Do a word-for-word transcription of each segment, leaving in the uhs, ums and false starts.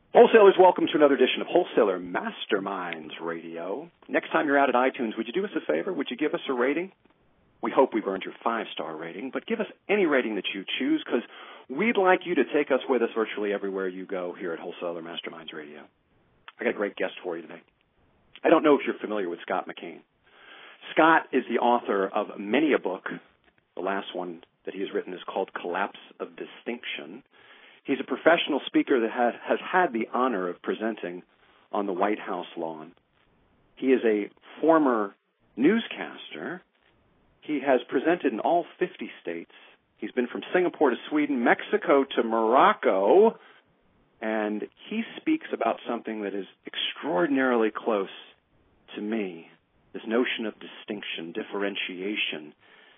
Wholesalers, welcome to another edition of Wholesaler Masterminds Radio. Next time you're out at iTunes, would you do us a favor? Would you give us a rating? We hope we've earned your five-star rating, but give us any rating that you choose because we'd like you to take us with us virtually everywhere you go here at Wholesaler Masterminds Radio. I got a great guest for you today. I don't know if you're familiar with Scott McKain. Scott is the author of many a book. The last one that he has written is called Collapse of Distinction. He's a professional speaker that has, has had the honor of presenting on the White House lawn. He is a former newscaster. He has presented in all fifty states. He's been from Singapore to Sweden, Mexico to Morocco, and he speaks about something that is extraordinarily close to me, this notion of distinction, differentiation.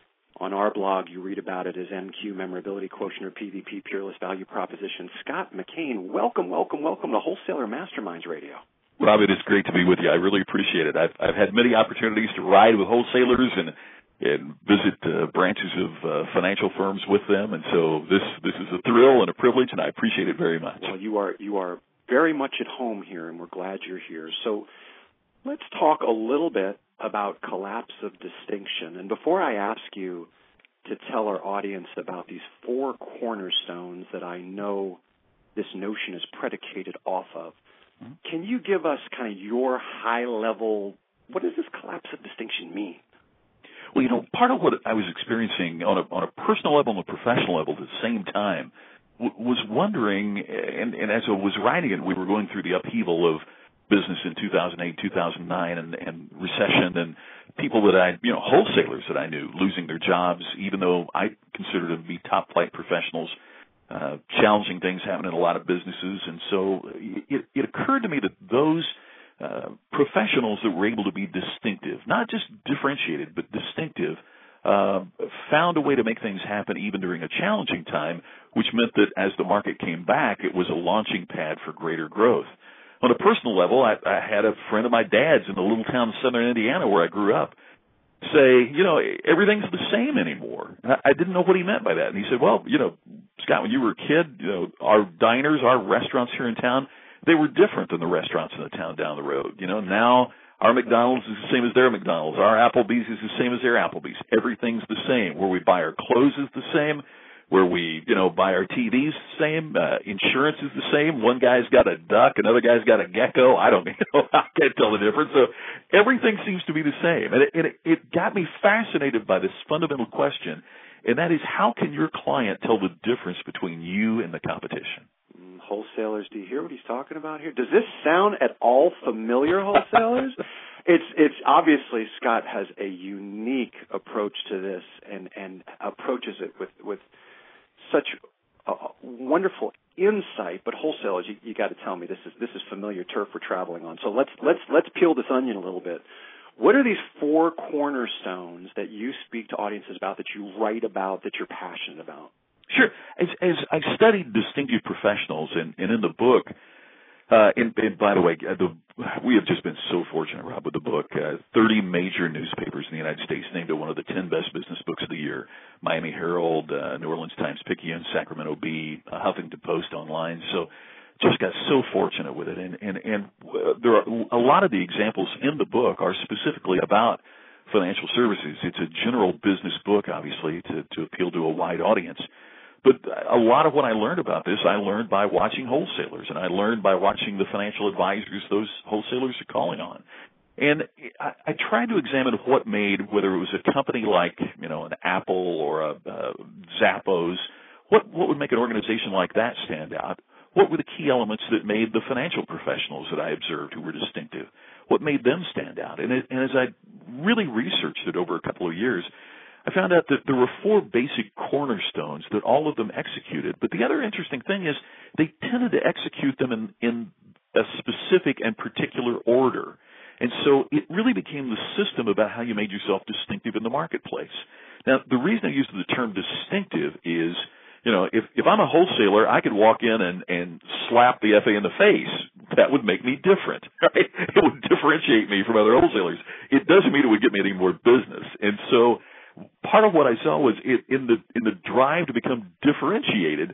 On our blog, you read about it as M Q, Memorability Quotient, or P V P, Peerless Value Proposition. Scott McKain, welcome, welcome, welcome to Wholesaler Masterminds Radio. Rob, it is great to be with you. I really appreciate it. I've, I've had many opportunities to ride with wholesalers and, and visit uh, branches of uh, financial firms with them, and so this this is a thrill and a privilege, and I appreciate it very much. Well, you are you are very much at home here, and we're glad you're here. So let's talk a little bit about collapse of distinction. And before I ask you to tell our audience about these four cornerstones that I know this notion is predicated off of, mm-hmm. can you give us kind of your high-level, what does this collapse of distinction mean? Well, you know, part of what I was experiencing on a, on a personal level and a professional level at the same time w- was wondering, and, and as I was writing it, we were going through the upheaval of business in two thousand eight, two thousand nine, and, and recession, and people that I, you know, wholesalers that I knew losing their jobs, even though I considered them to be top-flight professionals, uh, challenging things happening in a lot of businesses. And so it, it occurred to me that those uh, professionals that were able to be distinctive, not just differentiated, but distinctive, uh, found a way to make things happen even during a challenging time, which meant that as the market came back, it was a launching pad for greater growth. On a personal level, I, I had a friend of my dad's in the little town of southern Indiana where I grew up say, you know, everything's the same anymore. And I, I didn't know what he meant by that. And he said, well, you know, Scott, when you were a kid, you know, our diners, our restaurants here in town, they were different than the restaurants in the town down the road. You know, now our McDonald's is the same as their McDonald's. Our Applebee's is the same as their Applebee's. Everything's the same. Where we buy our clothes is the same. Where we, you know, buy our T Vs the same, uh, insurance is the same. One guy's got a duck, another guy's got a gecko. I don't, you know, I can't tell the difference. So everything seems to be the same. And it, it, it got me fascinated by this fundamental question, and that is, how can your client tell the difference between you and the competition? Mm, wholesalers, do you hear what he's talking about here? Does this sound at all familiar, wholesalers? It's it's obviously Scott has a unique approach to this and, and approaches it with, with such a wonderful insight, but wholesalers, you, you got to tell me this is this is familiar turf we're traveling on. So let's let's let's peel this onion a little bit. What are these four cornerstones that you speak to audiences about, that you write about, that you're passionate about? Sure. As, as I studied distinctive professionals, and, and in the book, uh, and, and by the way, the, we have just been so fortunate, Rob, with the book. Uh, thirty major newspapers in the United States named it one of the ten best business books of the year. Miami Herald, uh, New Orleans Times-Picayune, Sacramento Bee, uh, Huffington Post online. So just got so fortunate with it. And, and, and uh, there are a lot of the examples in the book are specifically about financial services. It's a general business book, obviously, to, to appeal to a wide audience. But a lot of what I learned about this, I learned by watching wholesalers, and I learned by watching the financial advisors those wholesalers are calling on. And I, I tried to examine what made, whether it was a company like, you know, an Apple or a, a Zappos, what, what would make an organization like that stand out? What were the key elements that made the financial professionals that I observed who were distinctive? What made them stand out? And, it, and as I really researched it over a couple of years, I found out that there were four basic cornerstones that all of them executed. But the other interesting thing is they tended to execute them in, in a specific and particular order. And so it really became the system about how you made yourself distinctive in the marketplace. Now, the reason I use the term distinctive is, you know, if, if I'm a wholesaler, I could walk in and, and slap the F A in the face. That would make me different, right? It would differentiate me from other wholesalers. It doesn't mean it would get me any more business. And so part of what I saw was it, in the in the drive to become differentiated, uh,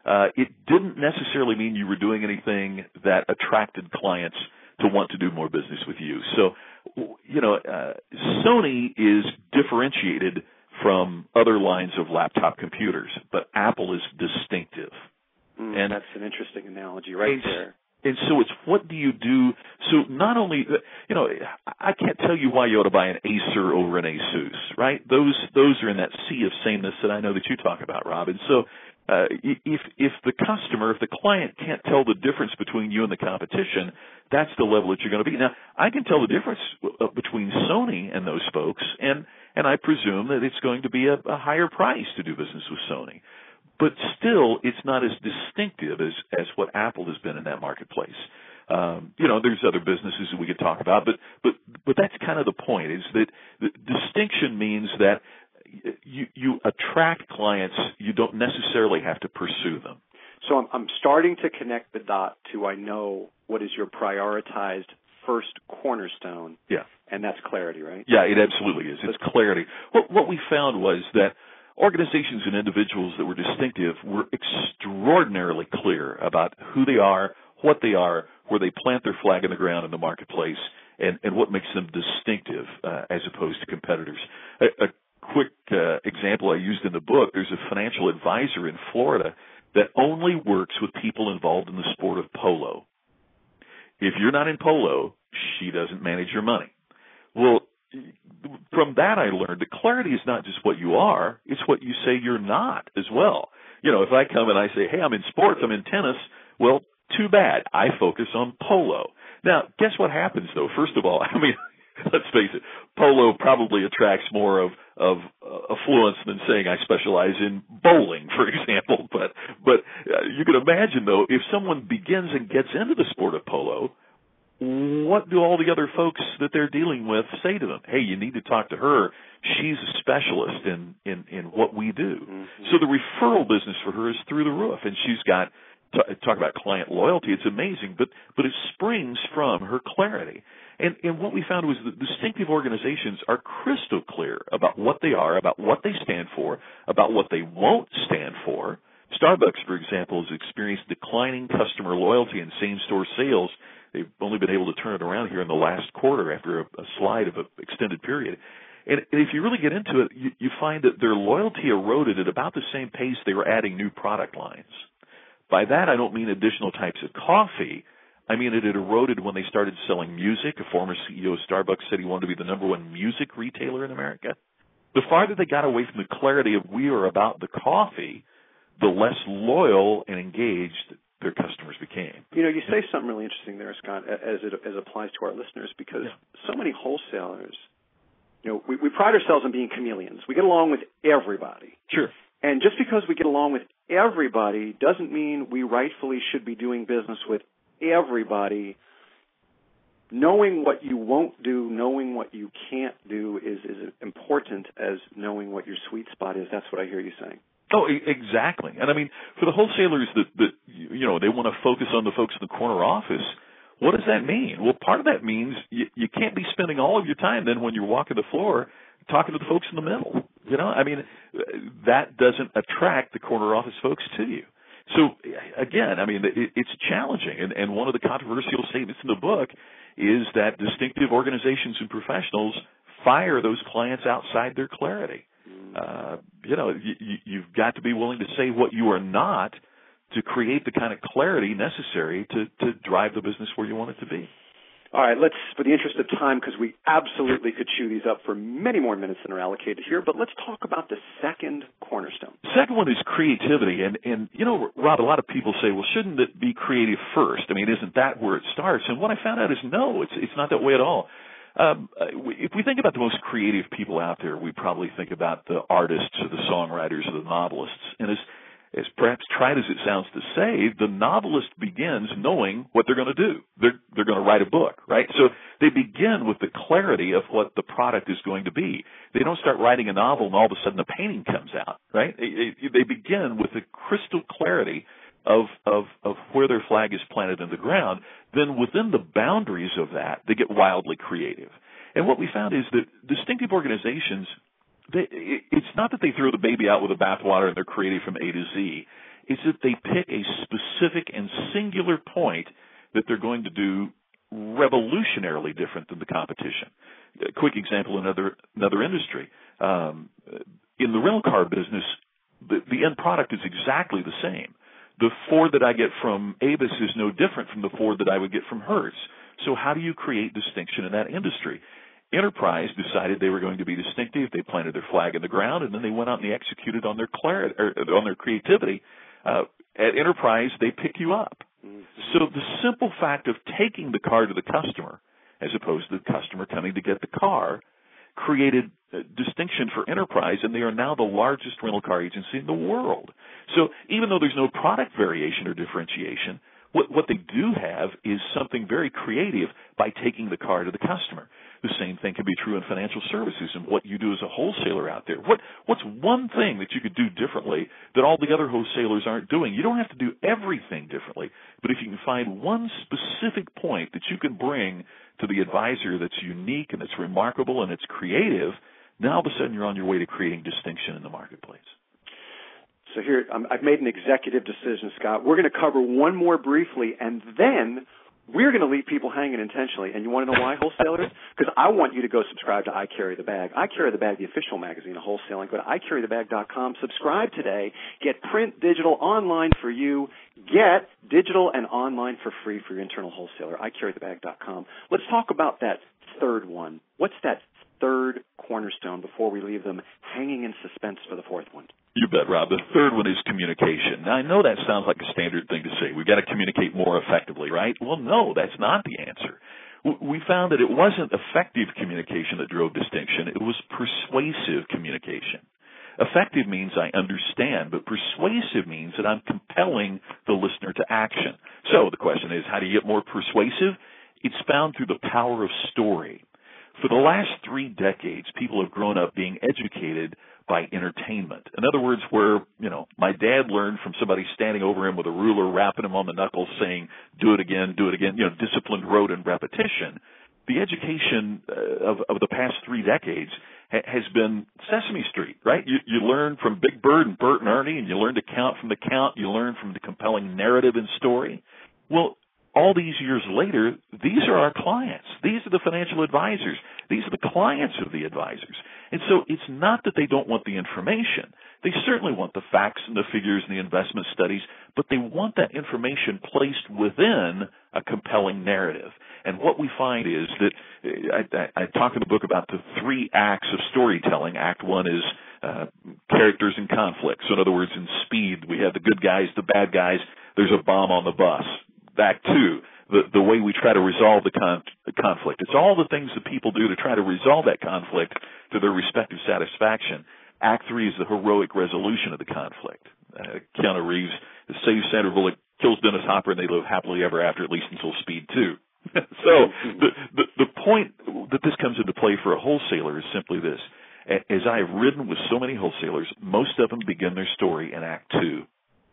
uh, it didn't necessarily mean you were doing anything that attracted clients to want to do more business with you. So, you know, uh, Sony is differentiated from other lines of laptop computers, but Apple is distinctive. Mm, and that's an interesting analogy right there. And so it's what do you do? So not only, you know, I can't tell you why you ought to buy an Acer over an Asus, right? Those those are in that sea of sameness that I know that you talk about, Rob. And so uh, if if the customer, if the client can't tell the difference between you and the competition, that's the level that you're going to be. Now, I can tell the difference between Sony and those folks, and and I presume that it's going to be a, a higher price to do business with Sony. But still, it's not as distinctive as, as what Apple has been in that marketplace. Um, you know, there's other businesses that we could talk about, but but but that's kind of the point. Is that the distinction means that you you attract clients. You don't necessarily have to pursue them. So I'm, I'm starting to connect the dot to I know what is your prioritized first cornerstone. Yeah, and that's clarity, right? Yeah, it absolutely is. It's clarity. What what we found was that organizations and individuals that were distinctive were extraordinarily clear about who they are, what they are, where they plant their flag in the ground in the marketplace, and, and what makes them distinctive uh, as opposed to competitors. A, a quick uh, example I used in the book, there's a financial advisor in Florida that only works with people involved in the sport of polo. If you're not in polo, she doesn't manage your money. Well, from that I learned that clarity is not just what you are, it's what you say you're not as well. You know, if I come and I say, hey, I'm in sports, I'm in tennis, well, too bad. I focus on polo. Now, guess what happens, though? First of all, I mean, let's face it, polo probably attracts more of, of uh, affluence than saying I specialize in bowling, for example. But, but uh, you can imagine, though, if someone begins and gets into the sport of polo, what do all the other folks that they're dealing with say to them? Hey, you need to talk to her. She's a specialist in, in, in what we do. Mm-hmm. So the referral business for her is through the roof, and she's got, talk about client loyalty, it's amazing, but, but it springs from her clarity. And, and what we found was that distinctive organizations are crystal clear about what they are, about what they stand for, about what they won't stand for. Starbucks, for example, has experienced declining customer loyalty and same-store sales. They've only been able to turn it around here in the last quarter after a, a slide of an extended period. And if you really get into it, you, you find that their loyalty eroded at about the same pace they were adding new product lines. By that, I don't mean additional types of coffee. I mean it had eroded when they started selling music. A former C E O of Starbucks said he wanted to be the number one music retailer in America. The farther they got away from the clarity of we are about the coffee, the less loyal and engaged their customers became. You know, you say something really interesting there, Scott, as it as applies to our listeners, because yeah. so many wholesalers, you know, we, we pride ourselves on being chameleons. We get along with everybody. Sure. And just because we get along with everybody doesn't mean we rightfully should be doing business with everybody. Knowing what you won't do, knowing what you can't do is as important as knowing what your sweet spot is. That's what I hear you saying. Oh, exactly. And I mean, for the wholesalers that, that, you know, they want to focus on the folks in the corner office, what does that mean? Well, part of that means you, you can't be spending all of your time then when you're walking the floor talking to the folks in the middle. You know, I mean, that doesn't attract the corner office folks to you. So, again, I mean, it, it's challenging. And, and one of the controversial statements in the book is that distinctive organizations and professionals fire those clients outside their clarity. Uh, you know, you, you've got to be willing to say what you are not to create the kind of clarity necessary to, to drive the business where you want it to be. All right, let's, for the interest of time, because we absolutely could chew these up for many more minutes than are allocated here, but let's talk about the second cornerstone. The second one is creativity. And, and, you know, Rob, a lot of people say, well, shouldn't it be creative first? I mean, isn't that where it starts? And what I found out is no, it's, it's not that way at all. Um, if we think about the most creative people out there, we probably think about the artists or the songwriters or the novelists. And as, as perhaps trite as it sounds to say, the novelist begins knowing what they're going to do. They're, they're going to write a book, right? So they begin with the clarity of what the product is going to be. They don't start writing a novel and all of a sudden a painting comes out, right? They begin with the crystal clarity of, of, of where their flag is planted in the ground. Then within the boundaries of that, they get wildly creative. And what we found is that distinctive organizations, they, it's not that they throw the baby out with the bathwater and they're creative from A to Z. is that they pick a specific and singular point that they're going to do revolutionarily different than the competition. A quick example in another, another industry. Um, in the rental car business, the, the end product is exactly the same. The Ford that I get from Avis is no different from the Ford that I would get from Hertz. So how do you create distinction in that industry? Enterprise decided they were going to be distinctive. They planted their flag in the ground, and then they went out and they executed on their clarity, or on their creativity. Uh, at Enterprise, they pick you up. Mm-hmm. So the simple fact of taking the car to the customer, as opposed to the customer coming to get the car, created a distinction for Enterprise, and they are now the largest rental car agency in the world. So even though there's no product variation or differentiation, what, what they do have is something very creative by taking the car to the customer. The same thing can be true in financial services and what you do as a wholesaler out there. What, what's one thing that you could do differently that all the other wholesalers aren't doing? You don't have to do everything differently, but if you can find one specific point that you can bring to the advisor that's unique and it's remarkable and it's creative, now all of a sudden you're on your way to creating distinction in the marketplace. So here, um, I've made an executive decision, Scott. We're going to cover one more briefly, and then we're going to leave people hanging intentionally. And you want to know why, wholesalers? Because I want you to go subscribe to I Carry the Bag. I Carry the Bag, the official magazine of wholesaling. Go to I carry the bag dot com. Subscribe today. Get print, digital, online for you. Get digital and online for free for your internal wholesaler. I carry the bag dot com. Let's talk about that third one. What's that third cornerstone before we leave them hanging in suspense for the fourth one? You bet, Rob. The third one is communication. Now, I know that sounds like a standard thing to say. We've got to communicate more effectively, right? Well, no, that's not the answer. We found that it wasn't effective communication that drove distinction. It was persuasive communication. Effective means I understand, but persuasive means that I'm compelling the listener to action. So the question is, how do you get more persuasive? It's found through the power of story. For the last three decades, people have grown up being educated by entertainment. In other words, where, you know, my dad learned from somebody standing over him with a ruler, rapping him on the knuckles, saying, do it again, do it again, you know, disciplined rote and repetition. The education uh, of, of the past three decades ha- has been Sesame Street, right? You, you learn from Big Bird and Bert and Ernie, and you learn to count from the count. You learn from the compelling narrative and story. Well, all these years later, these are our clients. These are the financial advisors. These are the clients of the advisors. And so it's not that they don't want the information. They certainly want the facts and the figures and the investment studies, but they want that information placed within a compelling narrative. And what we find is that I, I, I talk in the book about the three acts of storytelling. Act one is uh, characters and conflicts. So in other words, in Speed, we have the good guys, the bad guys. There's a bomb on the bus. Act two, the, the way we try to resolve the, con- the conflict. It's all the things that people do to try to resolve that conflict to their respective satisfaction. Act three is the heroic resolution of the conflict. Uh, Keanu Reeves saves Sandra Bullock, kills Dennis Hopper, and they live happily ever after, at least until Speed two. So the, the, the point that this comes into play for a wholesaler is simply this. As I have ridden with so many wholesalers, most of them begin their story in Act two.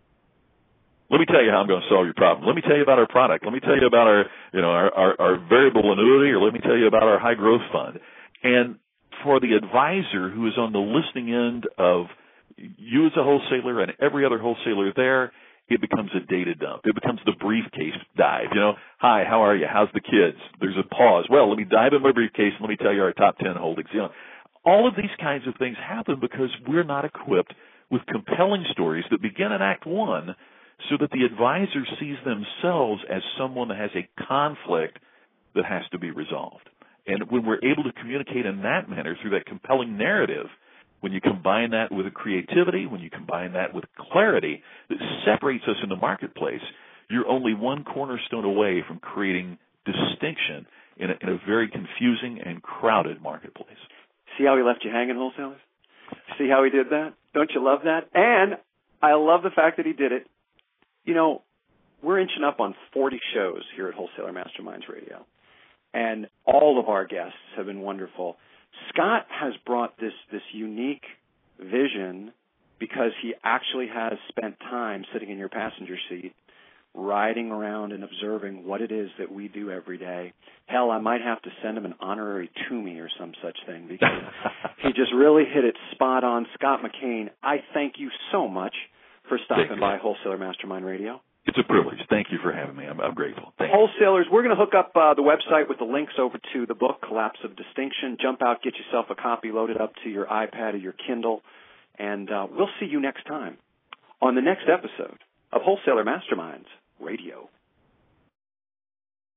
Let me tell you how I'm going to solve your problem. Let me tell you about our product. Let me tell you about our, you know, our, our, our variable annuity, or let me tell you about our high growth fund. And for the advisor who is on the listening end of you as a wholesaler and every other wholesaler there, it becomes a data dump. It becomes the briefcase dive. You know, hi, how are you? How's the kids? There's a pause. Well, let me dive in my briefcase and let me tell you our top ten holdings. You know, all of these kinds of things happen because we're not equipped with compelling stories that begin in Act One, so that the advisor sees themselves as someone that has a conflict that has to be resolved. And when we're able to communicate in that manner through that compelling narrative, when you combine that with creativity, when you combine that with clarity that separates us in the marketplace, you're only one cornerstone away from creating distinction in a, in a very confusing and crowded marketplace. See how he left you hanging, wholesalers? See how he did that? Don't you love that? And I love the fact that he did it. You know, we're inching up on forty shows here at Wholesaler Masterminds Radio, and all of our guests have been wonderful. Scott has brought this, this unique vision because he actually has spent time sitting in your passenger seat, riding around and observing what it is that we do every day. Hell, I might have to send him an honorary Toomey or some such thing because he just really hit it spot on. Scott McKain, I thank you so much for stopping by Wholesaler Mastermind Radio. It's a privilege. Thank you for having me. I'm, I'm grateful. Thank Wholesalers, you. We're going to hook up uh, the website with the links over to the book, Collapse of Distinction. Jump out, get yourself a copy, load it up to your iPad or your Kindle, and uh, we'll see you next time on the next episode of Wholesaler Masterminds Radio.